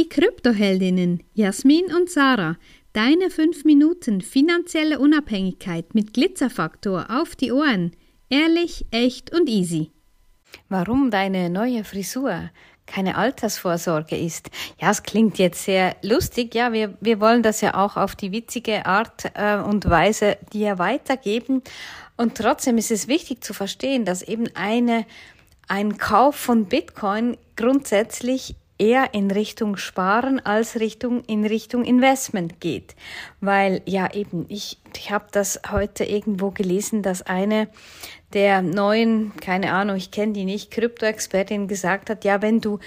Kryptoheldinnen Jasmin und Sarah. Deine 5 Minuten finanzielle Unabhängigkeit mit Glitzerfaktor auf die Ohren. Ehrlich, echt und easy. Warum deine neue Frisur keine Altersvorsorge ist. Ja, es klingt jetzt sehr lustig. Ja, wir wollen das ja auch auf die witzige Art und Weise dir weitergeben. Und trotzdem ist es wichtig zu verstehen, dass eben ein Kauf von Bitcoin grundsätzlich eher in Richtung Sparen als in Richtung Investment geht. Weil ja eben, ich habe das heute irgendwo gelesen, dass eine der neuen, keine Ahnung, ich kenne die nicht, Krypto-Expertin gesagt hat, ja, wenn du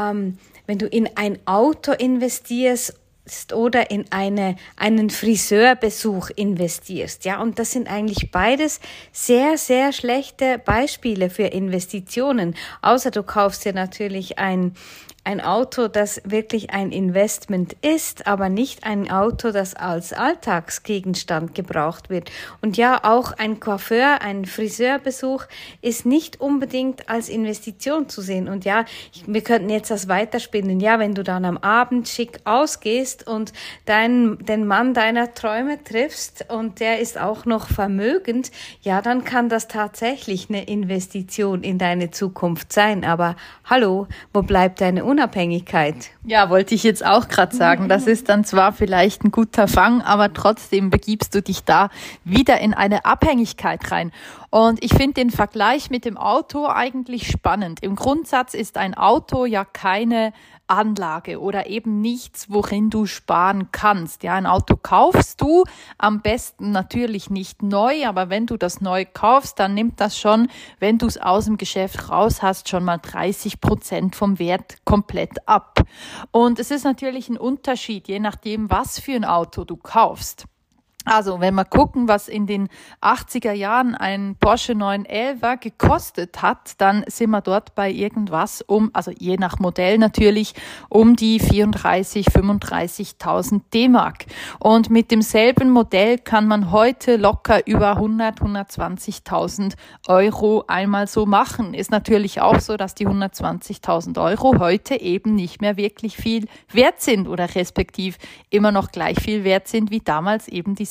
in ein Auto investierst oder in einen Friseurbesuch investierst, ja, und das sind eigentlich beides sehr, sehr schlechte Beispiele für Investitionen, außer du kaufst dir natürlich ein Auto, das wirklich ein Investment ist, aber nicht ein Auto, das als Alltagsgegenstand gebraucht wird. Und ja, auch ein Coiffeur, ein Friseurbesuch ist nicht unbedingt als Investition zu sehen. Und ja, wir könnten jetzt das weiterspinnen. Ja, wenn du dann am Abend schick ausgehst und den Mann deiner Träume triffst und der ist auch noch vermögend, ja, dann kann das tatsächlich eine Investition in deine Zukunft sein. Aber hallo, wo bleibt deine Unabhängigkeit? Ja, wollte ich jetzt auch gerade sagen. Das ist dann zwar vielleicht ein guter Fang, aber trotzdem begibst du dich da wieder in eine Abhängigkeit rein. Und ich finde den Vergleich mit dem Auto eigentlich spannend. Im Grundsatz ist ein Auto ja keine Anlage oder eben nichts, worin du sparen kannst. Ja, ein Auto kaufst du am besten natürlich nicht neu, aber wenn du das neu kaufst, dann nimmt das schon, wenn du es aus dem Geschäft raus hast, schon mal 30% vom Wert komplett ab. Und es ist natürlich ein Unterschied, je nachdem, was für ein Auto du kaufst. Also, wenn wir gucken, was in den 80er Jahren ein Porsche 911 gekostet hat, dann sind wir dort bei irgendwas also je nach Modell natürlich, um die 34.000, 35.000 D-Mark. Und mit demselben Modell kann man heute locker über 120.000 Euro einmal so machen. Ist natürlich auch so, dass die 120.000 Euro heute eben nicht mehr wirklich viel wert sind oder respektiv immer noch gleich viel wert sind wie damals eben die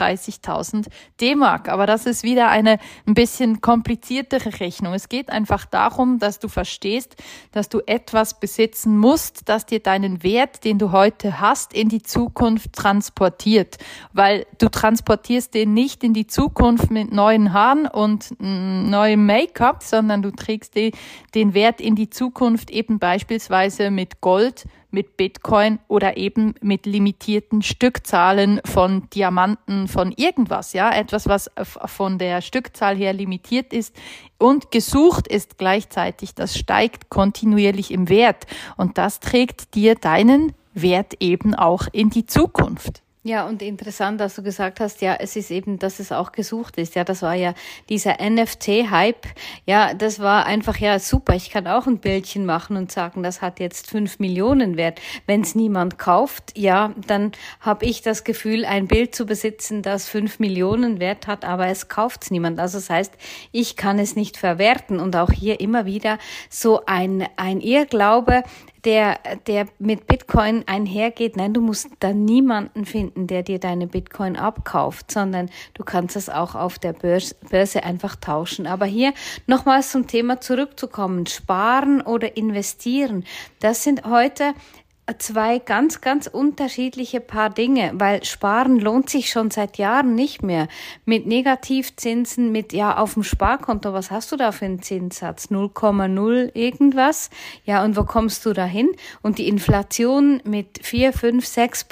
36.000 D-Mark. Aber das ist wieder eine ein bisschen kompliziertere Rechnung. Es geht einfach darum, dass du verstehst, dass du etwas besitzen musst, das dir deinen Wert, den du heute hast, in die Zukunft transportiert. Weil du transportierst den nicht in die Zukunft mit neuen Haaren und neuem Make-up, sondern du trägst den Wert in die Zukunft eben beispielsweise mit Gold, mit Bitcoin oder eben mit limitierten Stückzahlen von Diamanten, von irgendwas, ja, etwas, was von der Stückzahl her limitiert ist und gesucht ist gleichzeitig, das steigt kontinuierlich im Wert und das trägt dir deinen Wert eben auch in die Zukunft. Ja, und interessant, dass du gesagt hast, ja, es ist eben, dass es auch gesucht ist. Ja, das war ja dieser NFT-Hype. Ja, das war einfach, ja, super. Ich kann auch ein Bildchen machen und sagen, das hat jetzt 5 Millionen wert. Wenn es niemand kauft, ja, dann habe ich das Gefühl, ein Bild zu besitzen, das 5 Millionen wert hat, aber es kauft's niemand. Also das heißt, ich kann es nicht verwerten. Und auch hier immer wieder so ein Irrglaube, der mit Bitcoin einhergeht. Nein, du musst da niemanden finden, der dir deine Bitcoin abkauft, sondern du kannst es auch auf der Börse einfach tauschen. Aber hier nochmals zum Thema zurückzukommen. Sparen oder investieren, das sind heute zwei ganz, ganz unterschiedliche Paar Dinge, weil Sparen lohnt sich schon seit Jahren nicht mehr. Mit Negativzinsen, auf dem Sparkonto, was hast du da für einen Zinssatz? 0,0 irgendwas? Ja, und wo kommst du da hin? Und die Inflation mit 4, 5,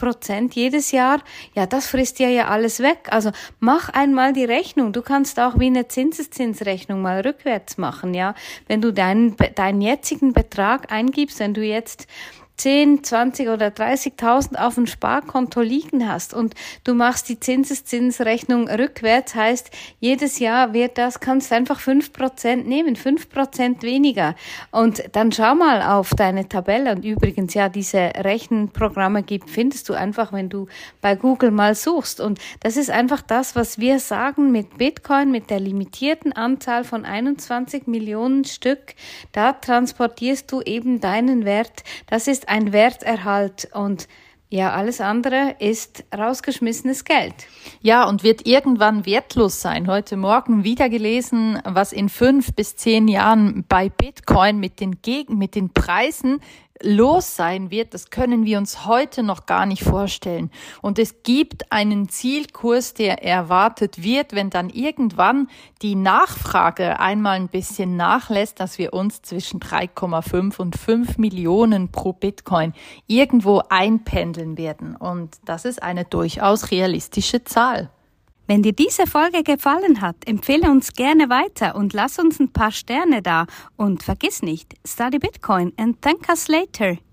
6% jedes Jahr, ja, das frisst dir ja alles weg. Also mach einmal die Rechnung. Du kannst auch wie eine Zinseszinsrechnung mal rückwärts machen, ja. Wenn du deinen jetzigen Betrag eingibst, wenn du jetzt 10, 20 oder 30.000 auf dem Sparkonto liegen hast und du machst die Zinseszinsrechnung rückwärts, heißt, jedes Jahr kannst du einfach 5% nehmen, 5% weniger. Und dann schau mal auf deine Tabelle. Und übrigens, ja, diese Rechenprogramme findest du einfach, wenn du bei Google mal suchst. Und das ist einfach das, was wir sagen mit Bitcoin, mit der limitierten Anzahl von 21 Millionen Stück. Da transportierst du eben deinen Wert. Das ist ist ein Werterhalt und ja, alles andere ist rausgeschmissenes Geld. Ja, und wird irgendwann wertlos sein. Heute Morgen wieder gelesen, was in 5 bis 10 Jahren bei Bitcoin mit den Preisen los sein wird. Das können wir uns heute noch gar nicht vorstellen. Und es gibt einen Zielkurs, der erwartet wird, wenn dann irgendwann die Nachfrage einmal ein bisschen nachlässt, dass wir uns zwischen 3,5 und 5 Millionen pro Bitcoin irgendwo einpendeln werden. Und das ist eine durchaus realistische Zahl. Wenn dir diese Folge gefallen hat, empfehle uns gerne weiter und lass uns ein paar Sterne da. Und vergiss nicht, study Bitcoin and thank us later.